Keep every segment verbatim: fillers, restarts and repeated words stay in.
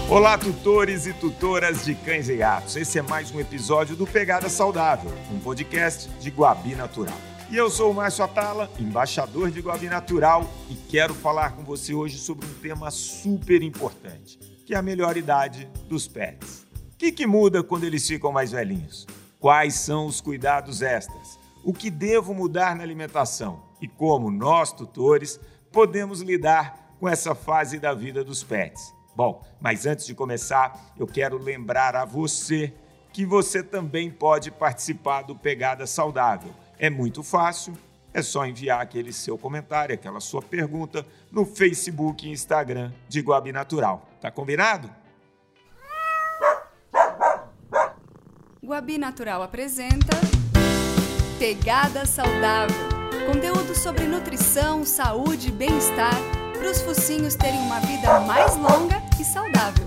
Olá, tutores e tutoras de cães e gatos. Esse é mais um episódio do Pegada Saudável, um podcast de Guabi Natural. E eu sou o Márcio Atala, embaixador de Guabi Natural, e quero falar com você hoje sobre um tema super importante, que é a melhor idade dos pets. O que, que muda quando eles ficam mais velhinhos? Quais são os cuidados extras? O que devo mudar na alimentação? E como nós, tutores, podemos lidar com essa fase da vida dos pets? Bom, mas antes de começar, eu quero lembrar a você que você também pode participar do Pegada Saudável. É muito fácil, é só enviar aquele seu comentário, aquela sua pergunta no Facebook e Instagram de Guabi Natural. Tá combinado? Guabi Natural apresenta Pegada Saudável. Conteúdo sobre nutrição, saúde e bem-estar para os focinhos terem uma vida mais longa e saudável.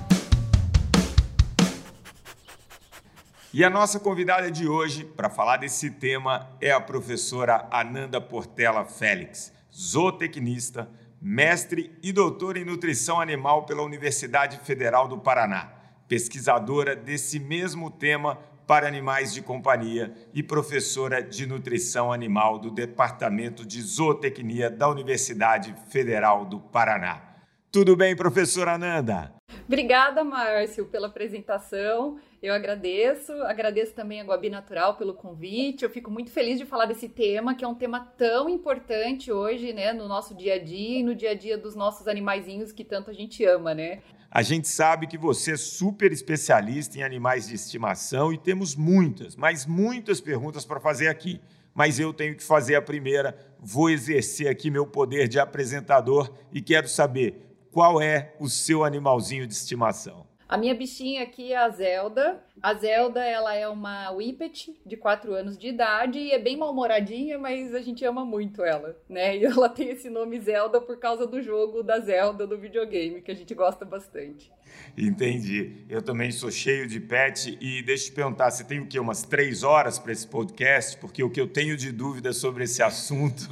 E a nossa convidada de hoje para falar desse tema é a professora Ananda Portela Félix, zootecnista, mestre e doutora em nutrição animal pela Universidade Federal do Paraná, pesquisadora desse mesmo tema para animais de companhia e professora de nutrição animal do Departamento de Zootecnia da Universidade Federal do Paraná. Tudo bem, professora Ananda? Obrigada, Márcio, pela apresentação. Eu agradeço. Agradeço também a Guabi Natural pelo convite. Eu fico muito feliz de falar desse tema, que é um tema tão importante hoje, né, no nosso dia a dia e no dia a dia dos nossos animaizinhos que tanto a gente ama, né? A gente sabe que você é super especialista em animais de estimação e temos muitas, mas muitas perguntas para fazer aqui. Mas eu tenho que fazer a primeira, vou exercer aqui meu poder de apresentador e quero saber qual é o seu animalzinho de estimação. A minha bichinha aqui é a Zelda. A Zelda, ela é uma Whippet de quatro anos de idade e é bem mal-humoradinha, mas a gente ama muito ela, né? E ela tem esse nome Zelda por causa do jogo da Zelda do videogame, que a gente gosta bastante. Entendi. Eu também sou cheio de pet e deixa eu te perguntar, você tem o quê? Umas três horas para esse podcast? Porque o que eu tenho de dúvida sobre esse assunto...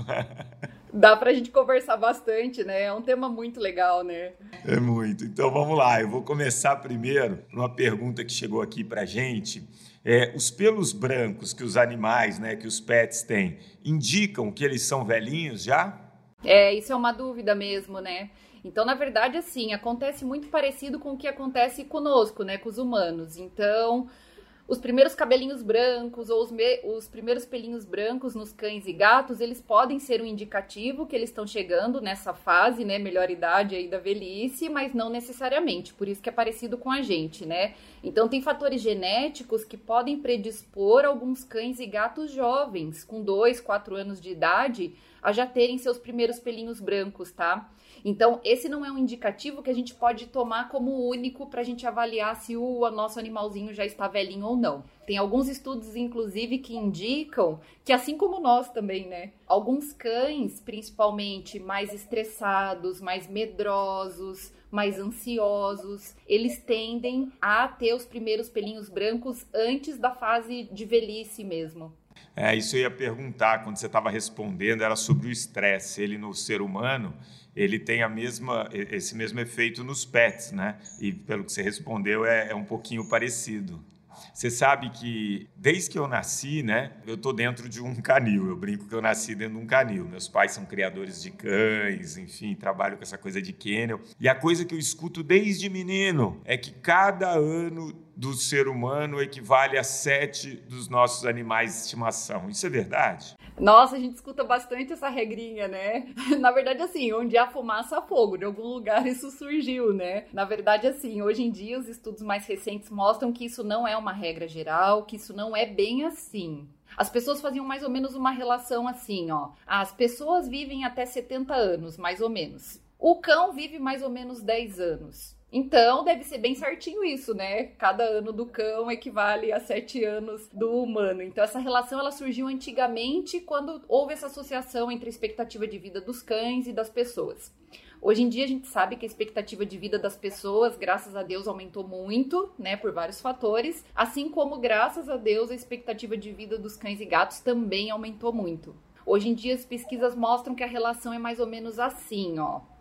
Dá pra gente conversar bastante, né? É um tema muito legal, né? É muito. Então, vamos lá. Eu vou começar primeiro por uma pergunta que chegou aqui pra gente. É, os pelos brancos que os animais, né, que os pets têm, indicam que eles são velhinhos já? É, isso é uma dúvida mesmo, né? Então, na verdade, assim, acontece muito parecido com o que acontece conosco, né? Com os humanos. Então... Os primeiros cabelinhos brancos ou os, me... os primeiros pelinhos brancos nos cães e gatos, eles podem ser um indicativo que eles estão chegando nessa fase, né, melhor idade aí da velhice, mas não necessariamente, por isso que é parecido com a gente, né? Então tem fatores genéticos que podem predispor alguns cães e gatos jovens, com dois, quatro anos de idade, a já terem seus primeiros pelinhos brancos, tá? Então, esse não é um indicativo que a gente pode tomar como único para a gente avaliar se o nosso animalzinho já está velhinho ou não. Tem alguns estudos, inclusive, que indicam que, assim como nós também, né? Alguns cães, principalmente mais estressados, mais medrosos, mais ansiosos, eles tendem a ter os primeiros pelinhos brancos antes da fase de velhice mesmo. É, isso eu ia perguntar quando você estava respondendo, era sobre o estresse. Ele no ser humano, ele tem a mesma, esse mesmo efeito nos pets, né? E pelo que você respondeu, é, é um pouquinho parecido. Você sabe que desde que eu nasci, né, eu estou dentro de um canil. Eu brinco que eu nasci dentro de um canil. Meus pais são criadores de cães, enfim, trabalho com essa coisa de kennel. E a coisa que eu escuto desde menino é que cada ano do ser humano equivale a sete dos nossos animais de estimação. Isso é verdade? Nossa, a gente escuta bastante essa regrinha, né? Na verdade, assim, onde há fumaça, há fogo. De algum lugar isso surgiu, né? Na verdade, assim, hoje em dia os estudos mais recentes mostram que isso não é uma regra geral, que isso não é bem assim. As pessoas faziam mais ou menos uma relação assim, ó. As pessoas vivem até setenta anos, mais ou menos. O cão vive mais ou menos dez anos. Então, deve ser bem certinho isso, né? Cada ano do cão equivale a sete anos do humano. Então, essa relação ela surgiu antigamente quando houve essa associação entre a expectativa de vida dos cães e das pessoas. Hoje em dia, a gente sabe que a expectativa de vida das pessoas, graças a Deus, aumentou muito, né? Por vários fatores. Assim como, graças a Deus, a expectativa de vida dos cães e gatos também aumentou muito. Hoje em dia, as pesquisas mostram que a relação é mais ou menos assim, ó.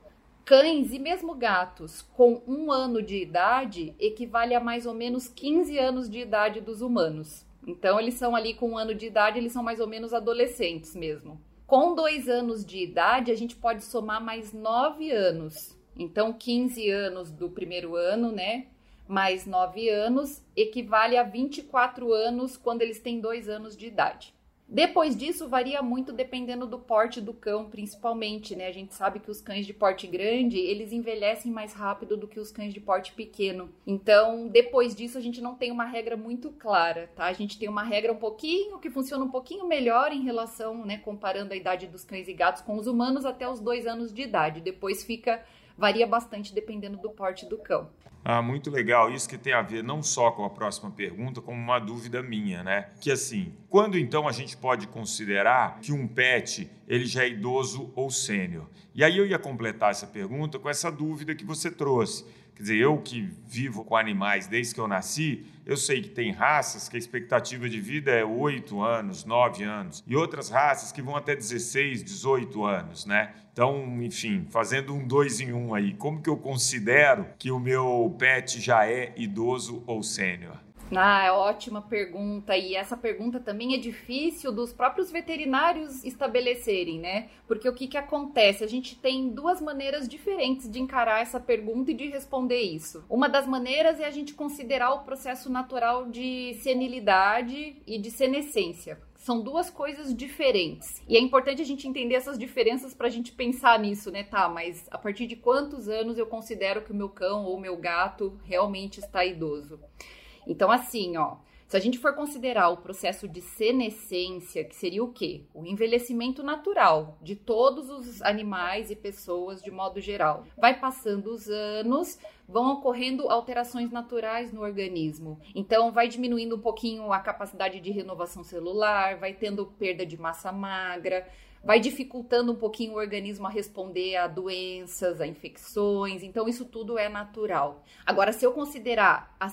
Cães e mesmo gatos com um ano de idade equivale a mais ou menos quinze anos de idade dos humanos. Então, eles são ali com um ano de idade, eles são mais ou menos adolescentes mesmo. Com dois anos de idade, a gente pode somar mais nove anos. Então, quinze anos do primeiro ano, né? Mais nove anos, equivale a vinte e quatro anos quando eles têm dois anos de idade. Depois disso, varia muito dependendo do porte do cão, principalmente, né? A gente sabe que os cães de porte grande, eles envelhecem mais rápido do que os cães de porte pequeno. Então, depois disso, a gente não tem uma regra muito clara, tá? A gente tem uma regra um pouquinho, que funciona um pouquinho melhor em relação, né? Comparando a idade dos cães e gatos com os humanos até os dois anos de idade. Depois fica... varia bastante dependendo do porte do cão. Ah, muito legal. Isso que tem a ver não só com a próxima pergunta, como uma dúvida minha, né? Que assim, quando então a gente pode considerar que um pet ele já é idoso ou sênior? E aí eu ia completar essa pergunta com essa dúvida que você trouxe. Quer dizer, eu que vivo com animais desde que eu nasci, eu sei que tem raças que a expectativa de vida é oito anos, nove anos, e outras raças que vão até dezesseis, dezoito anos, né? Então, enfim, fazendo um dois em um aí, como que eu considero que o meu pet já é idoso ou sênior? Ah, é ótima pergunta, e essa pergunta também é difícil dos próprios veterinários estabelecerem, né? Porque o que que acontece? A gente tem duas maneiras diferentes de encarar essa pergunta e de responder isso. Uma das maneiras é a gente considerar o processo natural de senilidade e de senescência. São duas coisas diferentes. E é importante a gente entender essas diferenças para a gente pensar nisso, né? Tá, mas a partir de quantos anos eu considero que o meu cão ou o meu gato realmente está idoso? Então, assim, ó, se a gente for considerar o processo de senescência, que seria o quê? O envelhecimento natural de todos os animais e pessoas de modo geral. Vai passando os anos, vão ocorrendo alterações naturais no organismo. Então, vai diminuindo um pouquinho a capacidade de renovação celular, vai tendo perda de massa magra, vai dificultando um pouquinho o organismo a responder a doenças, a infecções. Então, isso tudo é natural. Agora, se eu considerar a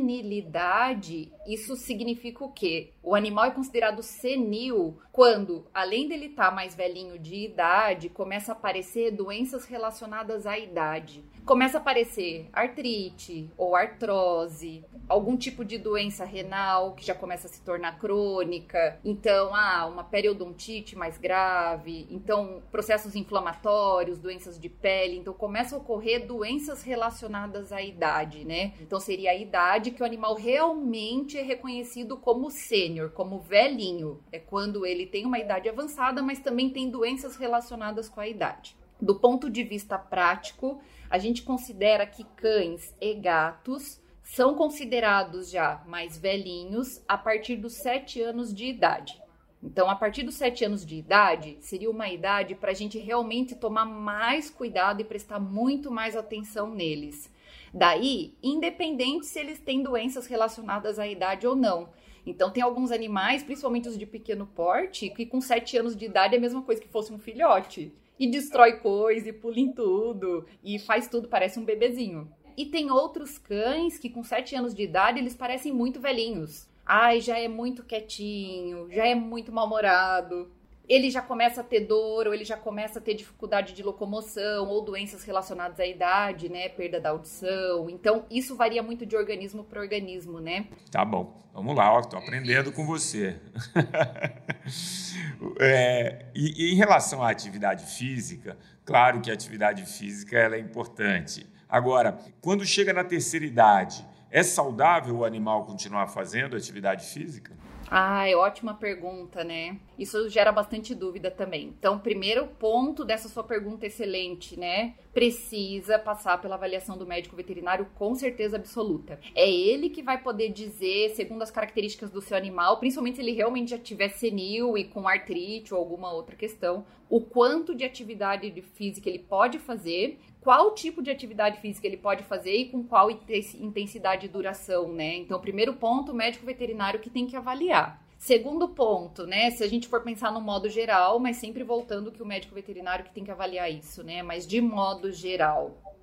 senilidade, isso significa o quê? O animal é considerado senil quando, além dele estar mais velhinho de idade, começa a aparecer doenças relacionadas à idade. Começa a aparecer artrite ou artrose, algum tipo de doença renal que já começa a se tornar crônica. Então, ah, uma periodontite mais grave. Então, processos inflamatórios, doenças de pele. Então, começa a ocorrer doenças relacionadas à idade, né? Então, seria a idade que o animal realmente é reconhecido como sênior, como velhinho. É quando ele tem uma idade avançada, mas também tem doenças relacionadas com a idade. Do ponto de vista prático, a gente considera que cães e gatos são considerados já mais velhinhos a partir dos sete anos de idade. Então, a partir dos sete anos de idade, seria uma idade para a gente realmente tomar mais cuidado e prestar muito mais atenção neles. Daí, independente se eles têm doenças relacionadas à idade ou não. Então, tem alguns animais, principalmente os de pequeno porte, que com sete anos de idade é a mesma coisa que fosse um filhote. E destrói coisa, e pula em tudo, e faz tudo, parece um bebezinho. E tem outros cães que com sete anos de idade, eles parecem muito velhinhos. Ai, já é muito quietinho, já é muito mal-humorado. Ele já começa a ter dor, ou ele já começa a ter dificuldade de locomoção, ou doenças relacionadas à idade, né? Perda da audição. Então, isso varia muito de organismo para organismo, né? Tá bom. Vamos lá, ó, tô aprendendo com você. é, e, e em relação à atividade física, claro que a atividade física ela é importante. Agora, quando chega na terceira idade, é saudável o animal continuar fazendo atividade física? Ah, é ótima pergunta, né? Isso gera bastante dúvida também. Então, primeiro ponto dessa sua pergunta excelente, né? Precisa passar pela avaliação do médico veterinário com certeza absoluta. É ele que vai poder dizer, segundo as características do seu animal, principalmente se ele realmente já tiver senil e com artrite ou alguma outra questão, o quanto de atividade física ele pode fazer, qual tipo de atividade física ele pode fazer e com qual intensidade e duração, né? Então, primeiro ponto, o médico veterinário que tem que avaliar. Segundo ponto, né, se a gente for pensar no modo geral, mas sempre voltando que o médico veterinário que tem que avaliar isso, né, mas de modo geral,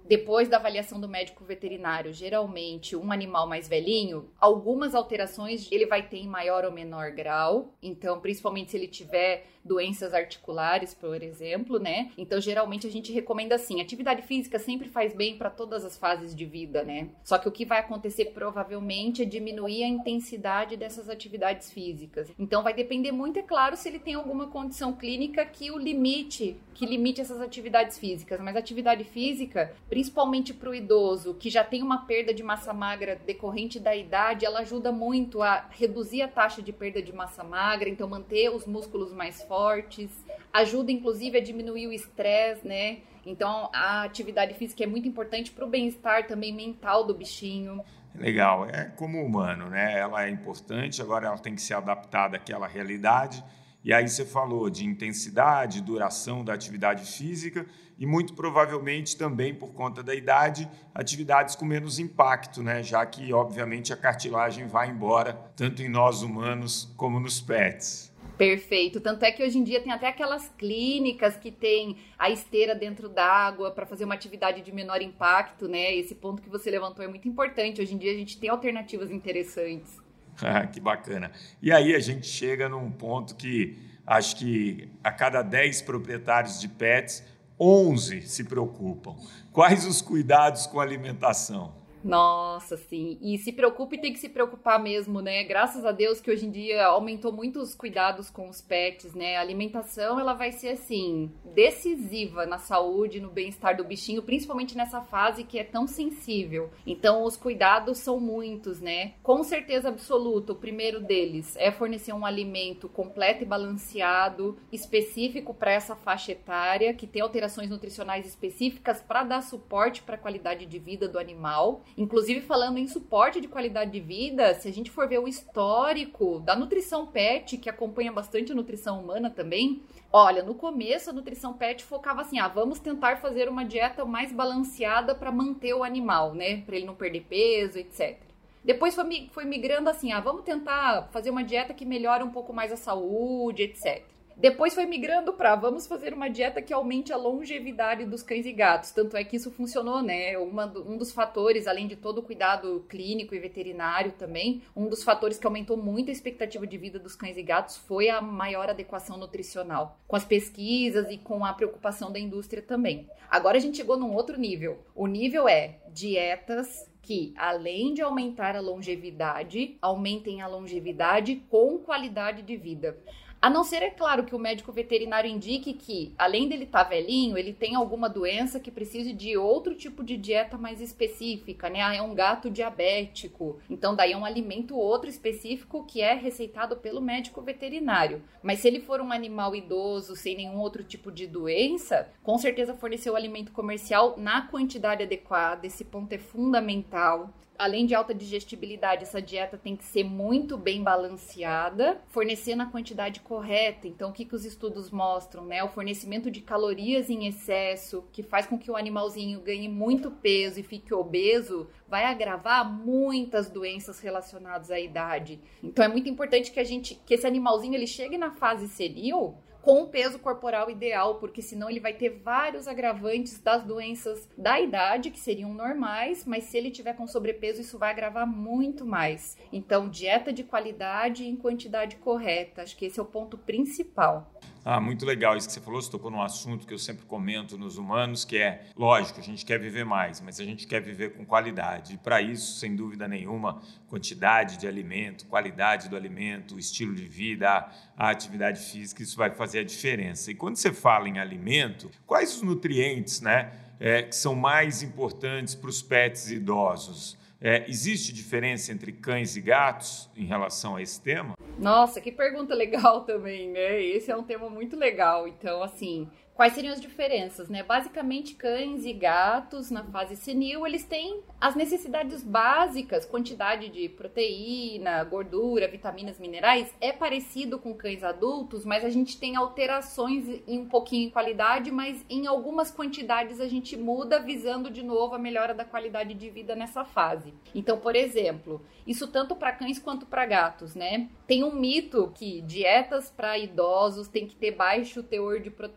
depois da avaliação do médico veterinário, geralmente um animal mais velhinho, algumas alterações ele vai ter em maior ou menor grau. Então, principalmente se ele tiver doenças articulares, por exemplo, né? Então, geralmente a gente recomenda assim, atividade física sempre faz bem para todas as fases de vida, né? Só que o que vai acontecer provavelmente é diminuir a intensidade dessas atividades físicas. Então, vai depender muito, é claro, se ele tem alguma condição clínica que o limite, que limite essas atividades físicas. Mas a atividade física, principalmente para o idoso, que já tem uma perda de massa magra decorrente da idade, ela ajuda muito a reduzir a taxa de perda de massa magra, então manter os músculos mais fortes, ajuda inclusive a diminuir o estresse, né? Então a atividade física é muito importante para o bem-estar também mental do bichinho. Legal, é como humano, né? Ela é importante, agora ela tem que ser adaptada àquela realidade. E aí você falou de intensidade, duração da atividade física e muito provavelmente também por conta da idade, atividades com menos impacto, né? Já que obviamente a cartilagem vai embora tanto em nós humanos como nos pets. Perfeito, tanto é que hoje em dia tem até aquelas clínicas que tem a esteira dentro d'água para fazer uma atividade de menor impacto, né? Esse ponto que você levantou é muito importante, hoje em dia a gente tem alternativas interessantes. Ah, que bacana. E aí a gente chega num ponto que acho que a cada dez proprietários de pets, onze se preocupam. Quais os cuidados com a alimentação? Nossa, sim. E se preocupe, tem que se preocupar mesmo, né? Graças a Deus que hoje em dia aumentou muito os cuidados com os pets, né? A alimentação, ela vai ser, assim, decisiva na saúde, no bem-estar do bichinho, principalmente nessa fase que é tão sensível. Então, os cuidados são muitos, né? Com certeza absoluta, o primeiro deles é fornecer um alimento completo e balanceado, específico para essa faixa etária, que tem alterações nutricionais específicas para dar suporte para a qualidade de vida do animal. Inclusive, falando em suporte de qualidade de vida, se a gente for ver o histórico da nutrição pet, que acompanha bastante a nutrição humana também, olha, no começo a nutrição pet focava assim, ah, vamos tentar fazer uma dieta mais balanceada para manter o animal, né, para ele não perder peso, etcétera. Depois foi, foi migrando assim, ah, vamos tentar fazer uma dieta que melhore um pouco mais a saúde, etcétera. Depois foi migrando para vamos fazer uma dieta que aumente a longevidade dos cães e gatos. Tanto é que isso funcionou, né? Uma, um dos fatores, além de todo o cuidado clínico e veterinário também, um dos fatores que aumentou muito a expectativa de vida dos cães e gatos foi a maior adequação nutricional, com as pesquisas e com a preocupação da indústria também. Agora a gente chegou num outro nível. O nível é dietas que, além de aumentar a longevidade, aumentem a longevidade com qualidade de vida. A não ser, é claro, que o médico veterinário indique que, além dele estar velhinho, ele tem alguma doença que precise de outro tipo de dieta mais específica, né? Ah, é um gato diabético. Então, daí é um alimento outro específico que é receitado pelo médico veterinário. Mas se ele for um animal idoso, sem nenhum outro tipo de doença, com certeza fornecer o alimento comercial na quantidade adequada. Esse ponto é fundamental. Além de alta digestibilidade, essa dieta tem que ser muito bem balanceada, fornecendo a quantidade correta. Então, o que, que os estudos mostram, né? O fornecimento de calorias em excesso, que faz com que o animalzinho ganhe muito peso e fique obeso, vai agravar muitas doenças relacionadas à idade. Então, é muito importante que a gente, que esse animalzinho ele chegue na fase senil com o peso corporal ideal, porque senão ele vai ter vários agravantes das doenças da idade, que seriam normais, mas se ele tiver com sobrepeso, isso vai agravar muito mais. Então, dieta de qualidade em quantidade correta, acho que esse é o ponto principal. Ah, muito legal isso que você falou, você tocou num assunto que eu sempre comento nos humanos, que é, lógico, a gente quer viver mais, mas a gente quer viver com qualidade. E para isso, sem dúvida nenhuma, quantidade de alimento, qualidade do alimento, o estilo de vida, a, a atividade física, isso vai fazer a diferença. E quando você fala em alimento, quais os nutrientes, né, é, que são mais importantes para os pets idosos? É, existe diferença entre cães e gatos em relação a esse tema? Nossa, que pergunta legal também, né? Esse é um tema muito legal. Então, assim, quais seriam as diferenças, né? Basicamente, cães e gatos na fase senil, eles têm as necessidades básicas, quantidade de proteína, gordura, vitaminas, minerais, é parecido com cães adultos, mas a gente tem alterações em um pouquinho em qualidade, mas em algumas quantidades a gente muda, visando de novo a melhora da qualidade de vida nessa fase. Então, por exemplo, isso tanto para cães quanto para gatos, né? Tem um mito que dietas para idosos tem que ter baixo teor de proteína,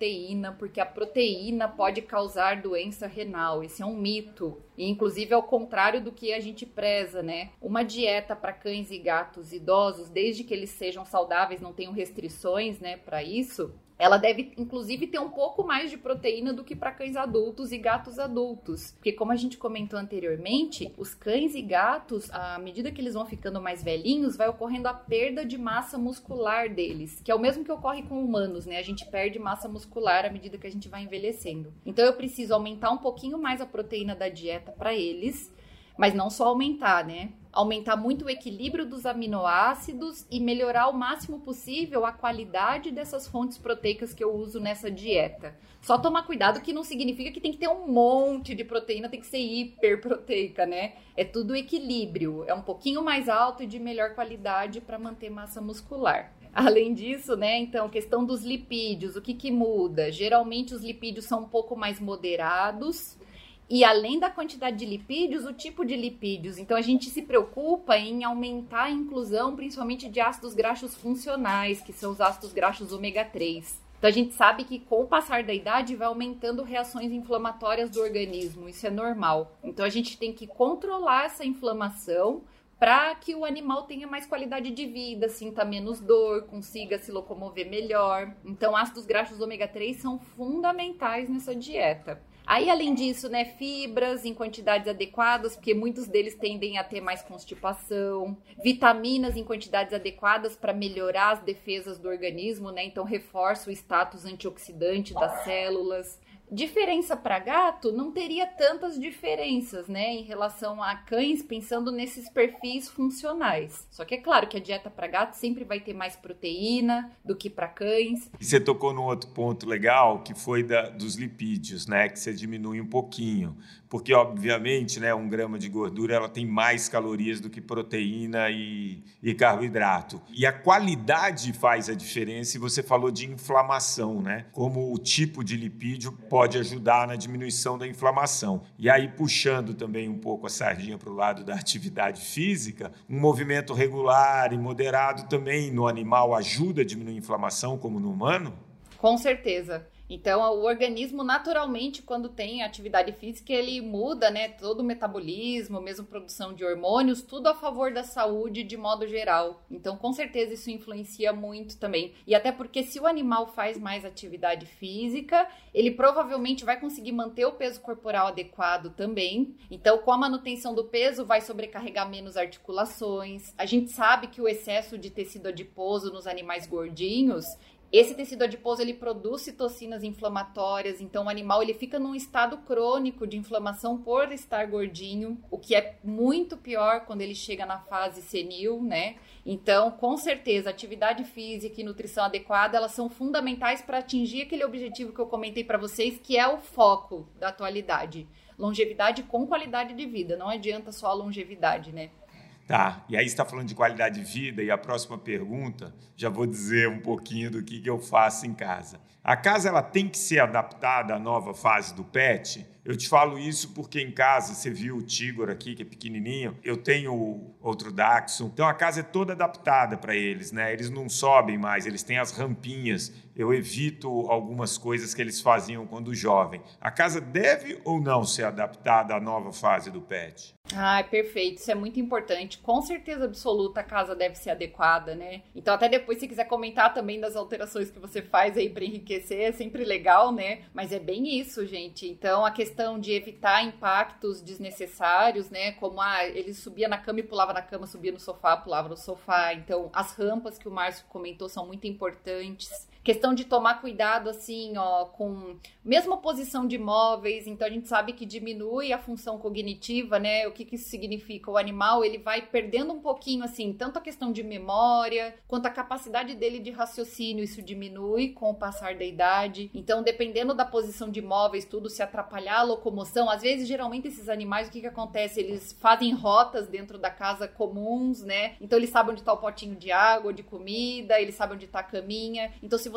proteína, porque a proteína pode causar doença renal. Esse é um mito. E, inclusive, é o contrário do que a gente preza, né? Uma dieta para cães e gatos idosos, desde que eles sejam saudáveis, não tenham restrições, né, para isso, ela deve, inclusive, ter um pouco mais de proteína do que para cães adultos e gatos adultos. Porque, como a gente comentou anteriormente, os cães e gatos, à medida que eles vão ficando mais velhinhos, vai ocorrendo a perda de massa muscular deles, que é o mesmo que ocorre com humanos, né? A gente perde massa muscular à medida que a gente vai envelhecendo. Então, eu preciso aumentar um pouquinho mais a proteína da dieta para eles, mas não só aumentar, né? Aumentar muito o equilíbrio dos aminoácidos e melhorar o máximo possível a qualidade dessas fontes proteicas que eu uso nessa dieta. Só tomar cuidado que não significa que tem que ter um monte de proteína, tem que ser hiperproteica, né? É tudo equilíbrio, é um pouquinho mais alto e de melhor qualidade para manter massa muscular. Além disso, né, então, questão dos lipídios, o que que muda? Geralmente os lipídios são um pouco mais moderados, e além da quantidade de lipídios, o tipo de lipídios. Então, a gente se preocupa em aumentar a inclusão, principalmente de ácidos graxos funcionais, que são os ácidos graxos ômega três. Então, a gente sabe que com o passar da idade vai aumentando reações inflamatórias do organismo. Isso é normal. Então, a gente tem que controlar essa inflamação para que o animal tenha mais qualidade de vida, sinta menos dor, consiga se locomover melhor. Então, ácidos graxos ômega três são fundamentais nessa dieta. Aí, além disso, né, fibras em quantidades adequadas, porque muitos deles tendem a ter mais constipação. Vitaminas em quantidades adequadas para melhorar as defesas do organismo, né? Então, reforça o status antioxidante das células. Diferença para gato, não teria tantas diferenças, né, em relação a cães, pensando nesses perfis funcionais. Só que é claro que a dieta para gato sempre vai ter mais proteína do que para cães. E você tocou num outro ponto legal, que foi da, dos lipídios, né, que você diminui um pouquinho. Porque, obviamente, né, um grama de gordura ela tem mais calorias do que proteína e, e carboidrato. E a qualidade faz a diferença, e você falou de inflamação, né? Como o tipo de lipídio pode ajudar na diminuição da inflamação. E aí, puxando também um pouco a sardinha para o lado da atividade física, um movimento regular e moderado também no animal ajuda a diminuir a inflamação, como no humano? Com certeza. Então, o organismo, naturalmente, quando tem atividade física, ele muda, né, todo o metabolismo, mesmo produção de hormônios, tudo a favor da saúde de modo geral. Então, com certeza, isso influencia muito também. E até porque se o animal faz mais atividade física, ele provavelmente vai conseguir manter o peso corporal adequado também. Então, com a manutenção do peso, vai sobrecarregar menos articulações. A gente sabe que o excesso de tecido adiposo nos animais gordinhos, esse tecido adiposo, ele produz citocinas inflamatórias, então o animal ele fica num estado crônico de inflamação por estar gordinho, o que é muito pior quando ele chega na fase senil, né? Então, com certeza, atividade física e nutrição adequada, elas são fundamentais para atingir aquele objetivo que eu comentei para vocês, que é o foco da atualidade. Longevidade com qualidade de vida, não adianta só a longevidade, né? Tá, e aí você está falando de qualidade de vida, e a próxima pergunta, já vou dizer um pouquinho do que, que eu faço em casa. A casa ela tem que ser adaptada à nova fase do pet? Eu te falo isso porque em casa, você viu o Tigor aqui, que é pequenininho, eu tenho outro Dachshund, então a casa é toda adaptada para eles, né? Eles não sobem mais, eles têm as rampinhas, eu evito algumas coisas que eles faziam quando jovem. A casa deve ou não ser adaptada à nova fase do pet? Ah, perfeito, isso é muito importante. Com certeza absoluta a casa deve ser adequada, né? Então até depois se quiser comentar também das alterações que você faz aí para enriquecer, é sempre legal, né? Mas é bem isso, gente. Então a questão de evitar impactos desnecessários, né? Como ah, ele subia na cama e pulava na cama, subia no sofá, pulava no sofá. Então as rampas que o Márcio comentou são muito importantes. Questão de tomar cuidado, assim, ó, com mesma posição de móveis. Então, a gente sabe que diminui a função cognitiva, né? O que que isso significa? O animal, ele vai perdendo um pouquinho, assim, tanto a questão de memória, quanto a capacidade dele de raciocínio. Isso diminui com o passar da idade. Então, dependendo da posição de móveis, tudo, se atrapalhar a locomoção. Às vezes, geralmente, esses animais, o que que acontece? Eles fazem rotas dentro da casa comuns, né? Então, eles sabem onde está o potinho de água, de comida, eles sabem onde está a caminha. Então, se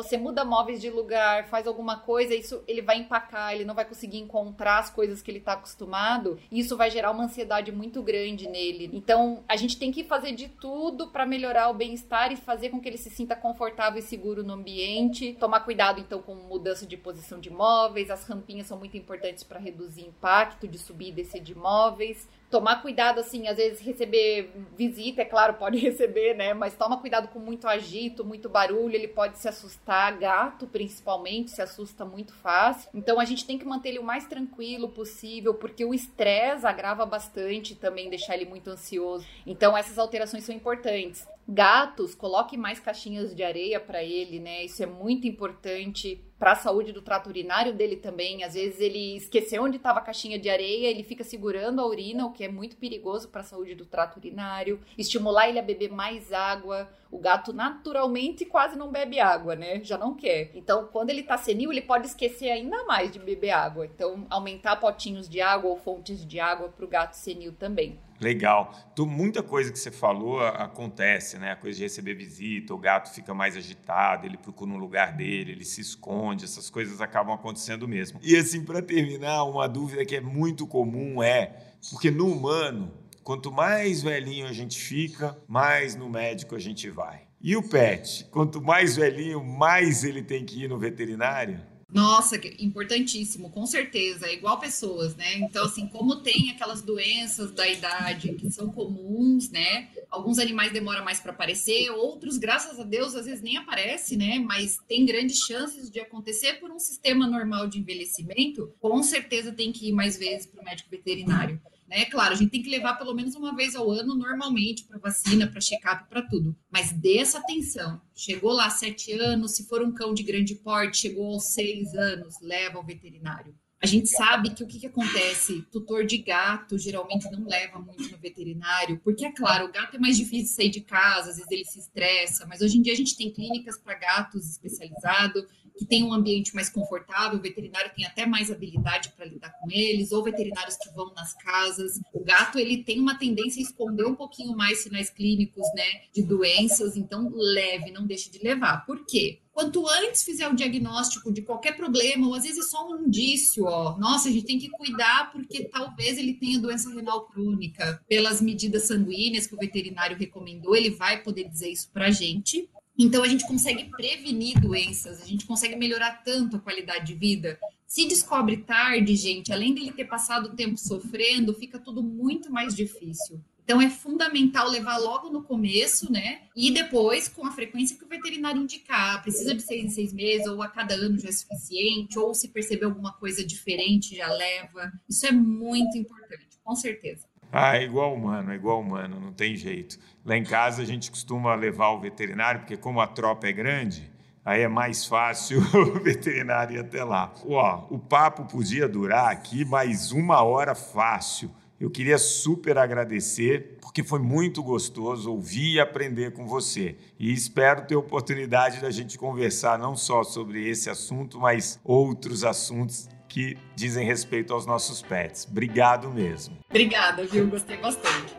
você muda móveis de lugar, faz alguma coisa, isso ele vai empacar, ele não vai conseguir encontrar as coisas que ele está acostumado, e isso vai gerar uma ansiedade muito grande nele. Então, a gente tem que fazer de tudo para melhorar o bem-estar e fazer com que ele se sinta confortável e seguro no ambiente. Tomar cuidado, então, com mudança de posição de móveis, as rampinhas são muito importantes para reduzir impacto de subir e descer de móveis. Tomar cuidado, assim, às vezes receber visita, é claro, pode receber, né? Mas toma cuidado com muito agito, muito barulho, ele pode se assustar, gato principalmente, se assusta muito fácil. Então a gente tem que manter ele o mais tranquilo possível, porque o estresse agrava bastante também, deixar ele muito ansioso. Então essas alterações são importantes. Gatos, coloque mais caixinhas de areia para ele, né? Isso é muito importante para a saúde do trato urinário dele também. Às vezes ele esqueceu onde estava a caixinha de areia, ele fica segurando a urina, o que é muito perigoso para a saúde do trato urinário. Estimular ele a beber mais água. O gato naturalmente quase não bebe água, né? Já não quer. Então, quando ele tá senil, ele pode esquecer ainda mais de beber água. Então, aumentar potinhos de água ou fontes de água para o gato senil também. Legal. Então, muita coisa que você falou acontece, né? A coisa de receber visita, o gato fica mais agitado, ele procura um lugar dele, ele se esconde, essas coisas acabam acontecendo mesmo. E assim, para terminar, uma dúvida que é muito comum é, porque no humano, quanto mais velhinho a gente fica, mais no médico a gente vai. E o pet, quanto mais velhinho, mais ele tem que ir no veterinário? Nossa, importantíssimo, com certeza, é igual pessoas, né? Então, assim, como tem aquelas doenças da idade que são comuns, né? Alguns animais demoram mais para aparecer, outros, graças a Deus, às vezes nem aparece, né? Mas tem grandes chances de acontecer por um sistema normal de envelhecimento, com certeza tem que ir mais vezes para o médico veterinário. É claro, a gente tem que levar pelo menos uma vez ao ano normalmente para vacina, para check-up, para tudo. Mas dê essa atenção. Chegou lá sete anos, se for um cão de grande porte, chegou aos seis anos, leva ao veterinário. A gente sabe que o que, que acontece? Tutor de gato geralmente não leva muito no veterinário, porque, é claro, o gato é mais difícil de sair de casa, às vezes ele se estressa, mas hoje em dia a gente tem clínicas para gatos especializados, que tem um ambiente mais confortável, o veterinário tem até mais habilidade para lidar com eles, ou veterinários que vão nas casas. O gato, ele tem uma tendência a esconder um pouquinho mais sinais clínicos, né, de doenças, então leve, não deixe de levar. Por quê? Quanto antes fizer o diagnóstico de qualquer problema, ou às vezes só um indício, ó, nossa, a gente tem que cuidar porque talvez ele tenha doença renal crônica, pelas medidas sanguíneas que o veterinário recomendou, ele vai poder dizer isso para a gente. Então, a gente consegue prevenir doenças, a gente consegue melhorar tanto a qualidade de vida. Se descobre tarde, gente, além dele ter passado o tempo sofrendo, fica tudo muito mais difícil. Então, é fundamental levar logo no começo, né? E depois, com a frequência que o veterinário indicar. Precisa de seis em seis meses, ou a cada ano já é suficiente, ou se perceber alguma coisa diferente, já leva. Isso é muito importante, com certeza. Ah, é igual humano, é igual humano, não tem jeito. Lá em casa a gente costuma levar o veterinário, porque como a tropa é grande, aí é mais fácil o veterinário ir até lá. Ó, o papo podia durar aqui mais uma hora fácil. Eu queria super agradecer, porque foi muito gostoso ouvir e aprender com você. E espero ter oportunidade da gente conversar não só sobre esse assunto, mas outros assuntos que dizem respeito aos nossos pets. Obrigado mesmo. Obrigada, viu? Gostei bastante.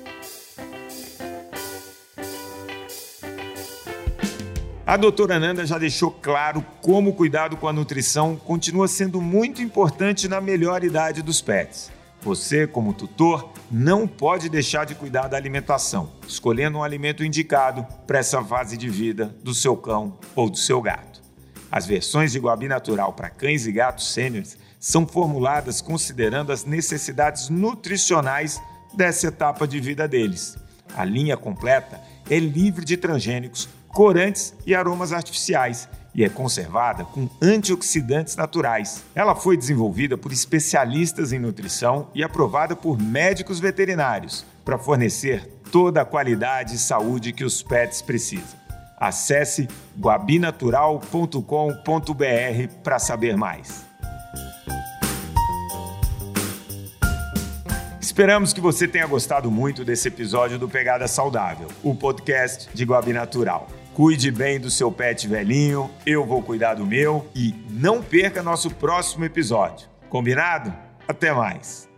A doutora Nanda já deixou claro como o cuidado com a nutrição continua sendo muito importante na melhor idade dos pets. Você, como tutor, não pode deixar de cuidar da alimentação, escolhendo um alimento indicado para essa fase de vida do seu cão ou do seu gato. As versões de Guabi Natural para cães e gatos sêniores são formuladas considerando as necessidades nutricionais dessa etapa de vida deles. A linha completa é livre de transgênicos, corantes e aromas artificiais e é conservada com antioxidantes naturais. Ela foi desenvolvida por especialistas em nutrição e aprovada por médicos veterinários para fornecer toda a qualidade e saúde que os pets precisam. Acesse guabi natural ponto com ponto b r para saber mais. Esperamos que você tenha gostado muito desse episódio do Pegada Saudável, o podcast de Guabi Natural. Cuide bem do seu pet velhinho, eu vou cuidar do meu e não perca nosso próximo episódio. Combinado? Até mais!